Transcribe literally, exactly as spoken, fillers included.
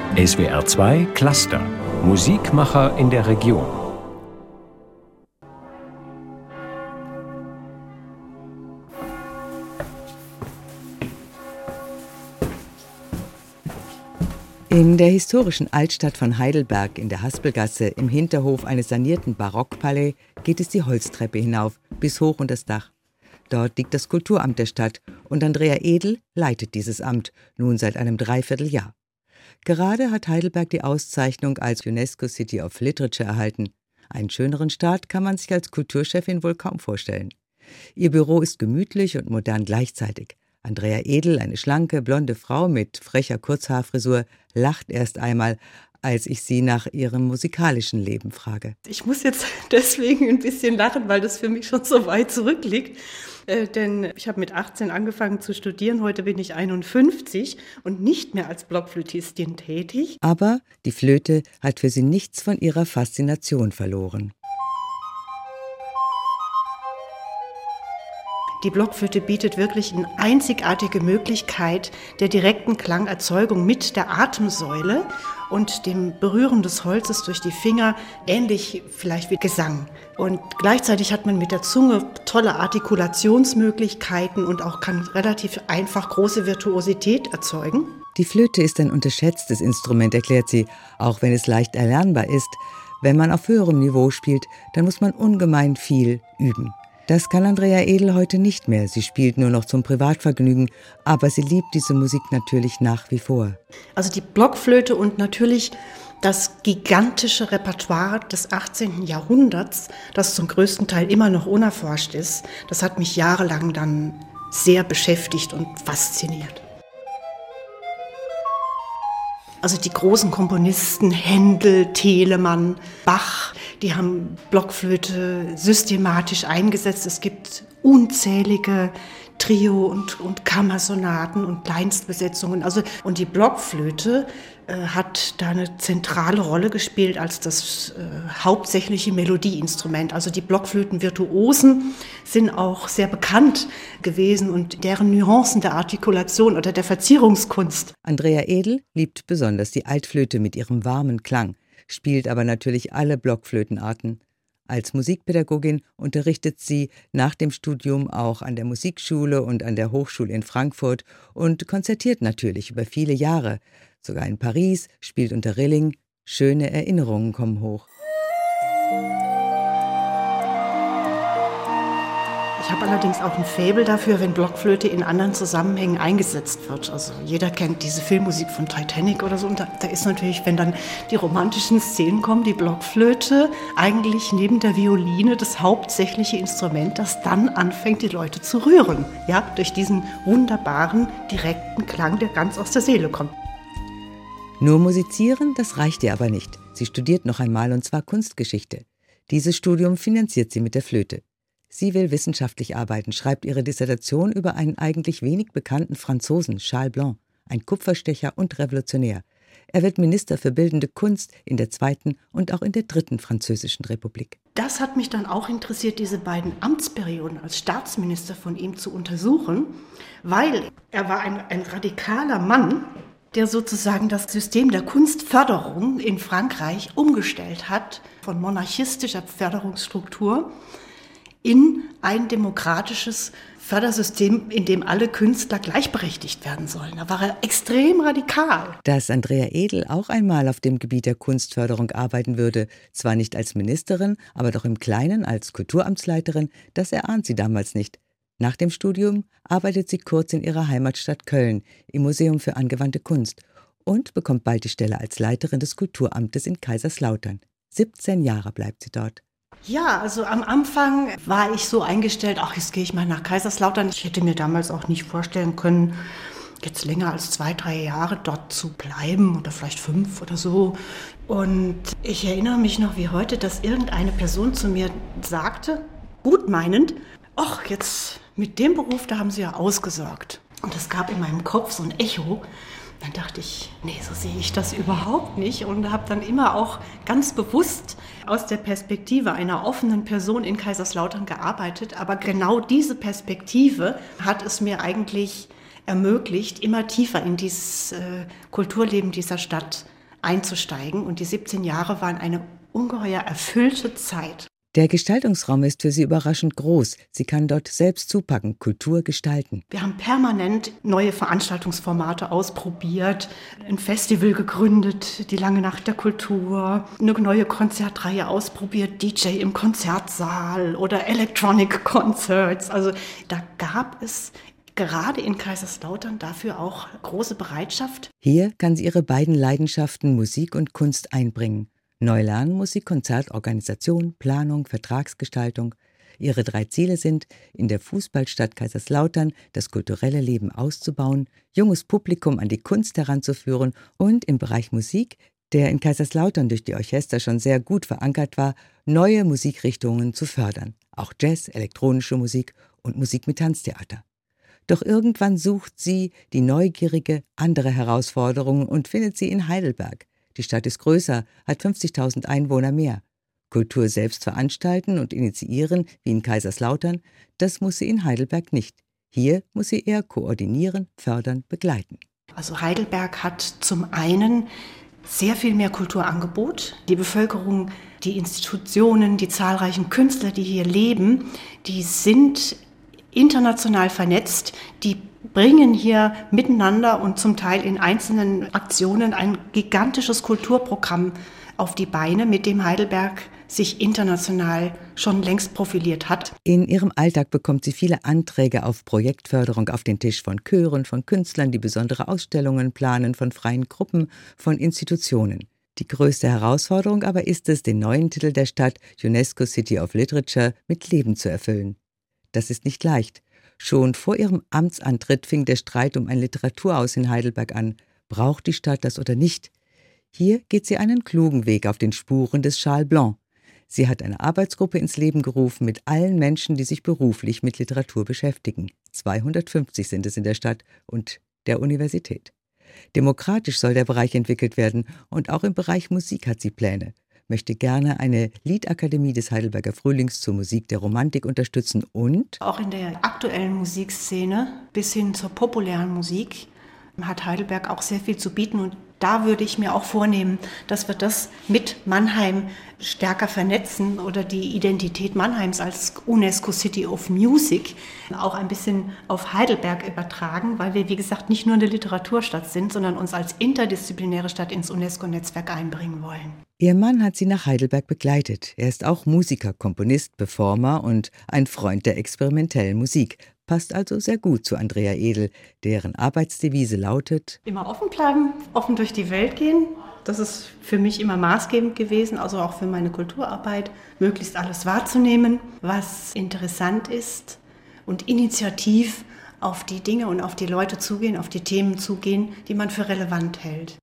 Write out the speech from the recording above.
S W R zwei Cluster. Musikmacher in der Region. In der historischen Altstadt von Heidelberg in der Haspelgasse im Hinterhof eines sanierten Barockpalais geht es die Holztreppe hinauf bis hoch unter das Dach. Dort liegt das Kulturamt der Stadt und Andrea Edel leitet dieses Amt nun seit einem Dreivierteljahr. Gerade hat Heidelberg die Auszeichnung als UNESCO City of Literature erhalten. Einen schöneren Start kann man sich als Kulturchefin wohl kaum vorstellen. Ihr Büro ist gemütlich und modern gleichzeitig. Andrea Edel, eine schlanke, blonde Frau mit frecher Kurzhaarfrisur, lacht erst einmal, als ich sie nach ihrem musikalischen Leben frage. Ich muss jetzt deswegen ein bisschen lachen, weil das für mich schon so weit zurückliegt. Äh, denn ich habe mit achtzehn angefangen zu studieren, heute bin ich einundfünfzig und nicht mehr als Blockflötistin tätig. Aber die Flöte hat für sie nichts von ihrer Faszination verloren. Die Blockflöte bietet wirklich eine einzigartige Möglichkeit der direkten Klangerzeugung mit der Atemsäule und dem Berühren des Holzes durch die Finger, ähnlich vielleicht wie Gesang. Und gleichzeitig hat man mit der Zunge tolle Artikulationsmöglichkeiten und auch kann relativ einfach große Virtuosität erzeugen. Die Flöte ist ein unterschätztes Instrument, erklärt sie, auch wenn es leicht erlernbar ist. Wenn man auf höherem Niveau spielt, dann muss man ungemein viel üben. Das kann Andrea Edel heute nicht mehr. Sie spielt nur noch zum Privatvergnügen, aber sie liebt diese Musik natürlich nach wie vor. Also die Blockflöte und natürlich das gigantische Repertoire des achtzehnten Jahrhunderts, das zum größten Teil immer noch unerforscht ist, das hat mich jahrelang dann sehr beschäftigt und fasziniert. Also die großen Komponisten, Händel, Telemann, Bach, die haben Blockflöte systematisch eingesetzt. Es gibt unzählige Trio- und, und Kammersonaten und Kleinstbesetzungen. Also, und die Blockflöte äh, hat da eine zentrale Rolle gespielt als das äh, hauptsächliche Melodieinstrument. Also die Blockflötenvirtuosen sind auch sehr bekannt gewesen und deren Nuancen der Artikulation oder der Verzierungskunst. Andrea Edel liebt besonders die Altflöte mit ihrem warmen Klang, spielt aber natürlich alle Blockflötenarten. Als Musikpädagogin unterrichtet sie nach dem Studium auch an der Musikschule und an der Hochschule in Frankfurt und konzertiert natürlich über viele Jahre. Sogar in Paris, spielt unter Rilling. Schöne Erinnerungen kommen hoch. Ich habe allerdings auch ein Faible dafür, wenn Blockflöte in anderen Zusammenhängen eingesetzt wird. Also jeder kennt diese Filmmusik von Titanic oder so. Und da, da ist natürlich, wenn dann die romantischen Szenen kommen, die Blockflöte eigentlich neben der Violine das hauptsächliche Instrument, das dann anfängt, die Leute zu rühren. Ja, durch diesen wunderbaren, direkten Klang, der ganz aus der Seele kommt. Nur musizieren, das reicht ihr aber nicht. Sie studiert noch einmal, und zwar Kunstgeschichte. Dieses Studium finanziert sie mit der Flöte. Sie will wissenschaftlich arbeiten, schreibt ihre Dissertation über einen eigentlich wenig bekannten Franzosen, Charles Blanc, ein Kupferstecher und Revolutionär. Er wird Minister für Bildende Kunst in der zweiten und auch in der dritten Französischen Republik. Das hat mich dann auch interessiert, diese beiden Amtsperioden als Staatsminister von ihm zu untersuchen, weil er war ein, ein radikaler Mann, der sozusagen das System der Kunstförderung in Frankreich umgestellt hat, von monarchistischer Förderungsstruktur in ein demokratisches Fördersystem, in dem alle Künstler gleichberechtigt werden sollen. Da war er extrem radikal. Dass Andrea Edel auch einmal auf dem Gebiet der Kunstförderung arbeiten würde, zwar nicht als Ministerin, aber doch im Kleinen als Kulturamtsleiterin, das erahnt sie damals nicht. Nach dem Studium arbeitet sie kurz in ihrer Heimatstadt Köln im Museum für angewandte Kunst und bekommt bald die Stelle als Leiterin des Kulturamtes in Kaiserslautern. siebzehn Jahre bleibt sie dort. Ja, also am Anfang war ich so eingestellt, ach, jetzt gehe ich mal nach Kaiserslautern. Ich hätte mir damals auch nicht vorstellen können, jetzt länger als zwei, drei Jahre dort zu bleiben oder vielleicht fünf oder so. Und ich erinnere mich noch wie heute, dass irgendeine Person zu mir sagte, gutmeinend, ach, jetzt mit dem Beruf, da haben Sie ja ausgesorgt. Und es gab in meinem Kopf so ein Echo. Dann dachte ich, nee, so sehe ich das überhaupt nicht und habe dann immer auch ganz bewusst aus der Perspektive einer offenen Person in Kaiserslautern gearbeitet. Aber genau diese Perspektive hat es mir eigentlich ermöglicht, immer tiefer in dieses äh, Kulturleben dieser Stadt einzusteigen. Und die siebzehn Jahre waren eine ungeheuer erfüllte Zeit. Der Gestaltungsraum ist für sie überraschend groß. Sie kann dort selbst zupacken, Kultur gestalten. Wir haben permanent neue Veranstaltungsformate ausprobiert, ein Festival gegründet, die Lange Nacht der Kultur, eine neue Konzertreihe ausprobiert, D J im Konzertsaal oder Electronic Concerts. Also da gab es gerade in Kaiserslautern dafür auch große Bereitschaft. Hier kann sie ihre beiden Leidenschaften Musik und Kunst einbringen. Neu lernen muss sie Konzert, Organisation, Planung, Vertragsgestaltung. Ihre drei Ziele sind, in der Fußballstadt Kaiserslautern das kulturelle Leben auszubauen, junges Publikum an die Kunst heranzuführen und im Bereich Musik, der in Kaiserslautern durch die Orchester schon sehr gut verankert war, neue Musikrichtungen zu fördern. Auch Jazz, elektronische Musik und Musik mit Tanztheater. Doch irgendwann sucht sie die neugierige andere Herausforderungen und findet sie in Heidelberg. Die Stadt ist größer, hat fünfzigtausend Einwohner mehr. Kultur selbst veranstalten und initiieren, wie in Kaiserslautern, das muss sie in Heidelberg nicht. Hier muss sie eher koordinieren, fördern, begleiten. Also Heidelberg hat zum einen sehr viel mehr Kulturangebot. Die Bevölkerung, die Institutionen, die zahlreichen Künstler, die hier leben, die sind international vernetzt, die bringen hier miteinander und zum Teil in einzelnen Aktionen ein gigantisches Kulturprogramm auf die Beine, mit dem Heidelberg sich international schon längst profiliert hat. In ihrem Alltag bekommt sie viele Anträge auf Projektförderung auf den Tisch von Chören, von Künstlern, die besondere Ausstellungen planen, von freien Gruppen, von Institutionen. Die größte Herausforderung aber ist es, den neuen Titel der Stadt UNESCO City of Literature mit Leben zu erfüllen. Das ist nicht leicht. Schon vor ihrem Amtsantritt fing der Streit um ein Literaturhaus in Heidelberg an. Braucht die Stadt das oder nicht? Hier geht sie einen klugen Weg auf den Spuren des Charles Blanc. Sie hat eine Arbeitsgruppe ins Leben gerufen mit allen Menschen, die sich beruflich mit Literatur beschäftigen. zweihundertfünfzig sind es in der Stadt und der Universität. Demokratisch soll der Bereich entwickelt werden und auch im Bereich Musik hat sie Pläne. Möchte gerne eine Liedakademie des Heidelberger Frühlings zur Musik der Romantik unterstützen und auch in der aktuellen Musikszene bis hin zur populären Musik hat Heidelberg auch sehr viel zu bieten. Und da würde ich mir auch vornehmen, dass wir das mit Mannheim stärker vernetzen oder die Identität Mannheims als UNESCO City of Music auch ein bisschen auf Heidelberg übertragen, weil wir, wie gesagt, nicht nur eine Literaturstadt sind, sondern uns als interdisziplinäre Stadt ins UNESCO-Netzwerk einbringen wollen. Ihr Mann hat sie nach Heidelberg begleitet. Er ist auch Musiker, Komponist, Performer und ein Freund der experimentellen Musik. Passt also sehr gut zu Andrea Edel, deren Arbeitsdevise lautet: Immer offen bleiben, offen durch die Welt gehen. Das ist für mich immer maßgebend gewesen, also auch für meine Kulturarbeit, möglichst alles wahrzunehmen, was interessant ist und initiativ auf die Dinge und auf die Leute zugehen, auf die Themen zugehen, die man für relevant hält.